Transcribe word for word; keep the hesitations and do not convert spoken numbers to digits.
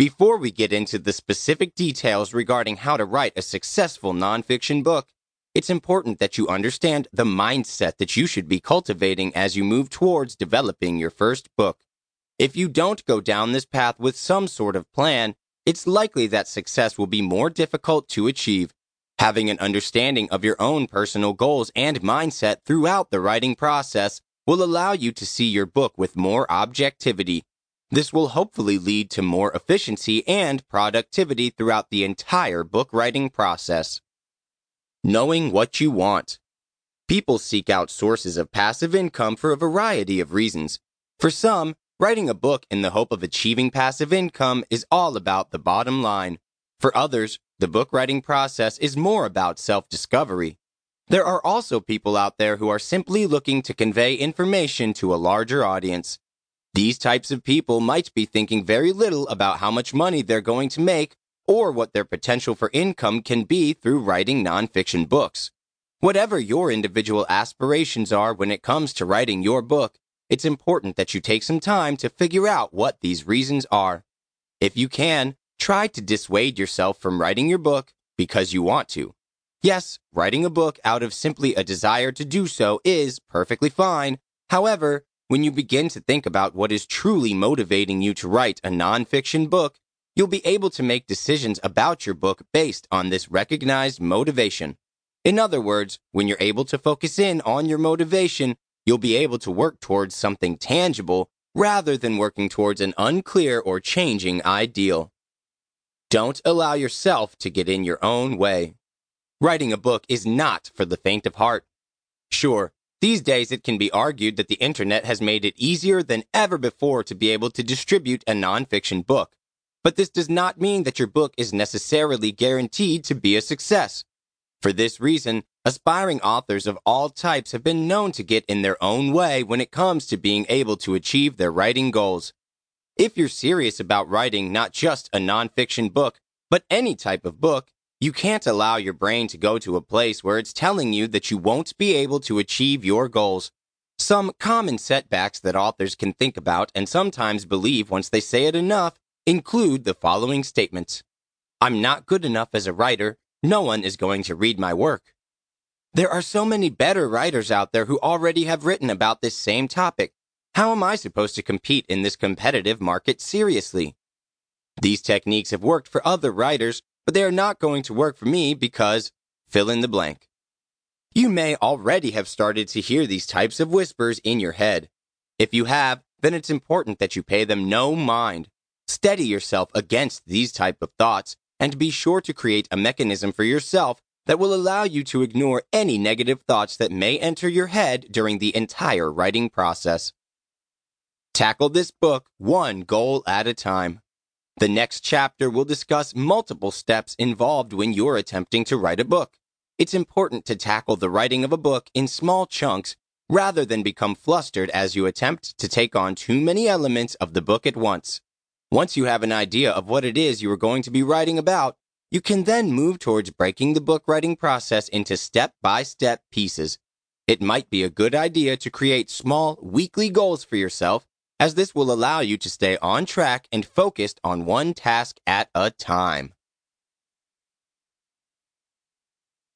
Before we get into the specific details regarding how to write a successful nonfiction book, it's important that you understand the mindset that you should be cultivating as you move towards developing your first book. If you don't go down this path with some sort of plan, it's likely that success will be more difficult to achieve. Having an understanding of your own personal goals and mindset throughout the writing process will allow you to see your book with more objectivity. This will hopefully lead to more efficiency and productivity throughout the entire book writing process. Knowing what you want. People seek out sources of passive income for a variety of reasons. For some, writing a book in the hope of achieving passive income is all about the bottom line. For others, the book writing process is more about self-discovery. There are also people out there who are simply looking to convey information to a larger audience. These types of people might be thinking very little about how much money they're going to make or what their potential for income can be through writing nonfiction books. Whatever your individual aspirations are when it comes to writing your book, it's important that you take some time to figure out what these reasons are. If you can, try to dissuade yourself from writing your book because you want to. Yes, writing a book out of simply a desire to do so is perfectly fine. However, when you begin to think about what is truly motivating you to write a nonfiction book, you'll be able to make decisions about your book based on this recognized motivation. In other words, when you're able to focus in on your motivation, you'll be able to work towards something tangible rather than working towards an unclear or changing ideal. Don't allow yourself to get in your own way. Writing a book is not for the faint of heart. Sure, these days it can be argued that the internet has made it easier than ever before to be able to distribute a nonfiction book. But this does not mean that your book is necessarily guaranteed to be a success. For this reason, aspiring authors of all types have been known to get in their own way when it comes to being able to achieve their writing goals. If you're serious about writing not just a nonfiction book, but any type of book, you can't allow your brain to go to a place where it's telling you that you won't be able to achieve your goals. Some common setbacks that authors can think about and sometimes believe once they say it enough include the following statements. I'm not good enough as a writer. No one is going to read my work. There are so many better writers out there who already have written about this same topic. How am I supposed to compete in this competitive market seriously? These techniques have worked for other writers, but they are not going to work for me because fill in the blank. You may already have started to hear these types of whispers in your head. If you have, then it's important that you pay them no mind. Steady yourself against these type of thoughts and be sure to create a mechanism for yourself that will allow you to ignore any negative thoughts that may enter your head during the entire writing process. Tackle this book one goal at a time. The next chapter will discuss multiple steps involved when you're attempting to write a book. It's important to tackle the writing of a book in small chunks rather than become flustered as you attempt to take on too many elements of the book at once. Once you have an idea of what it is you are going to be writing about, you can then move towards breaking the book writing process into step-by-step pieces. It might be a good idea to create small, weekly goals for yourself, as this will allow you to stay on track and focused on one task at a time.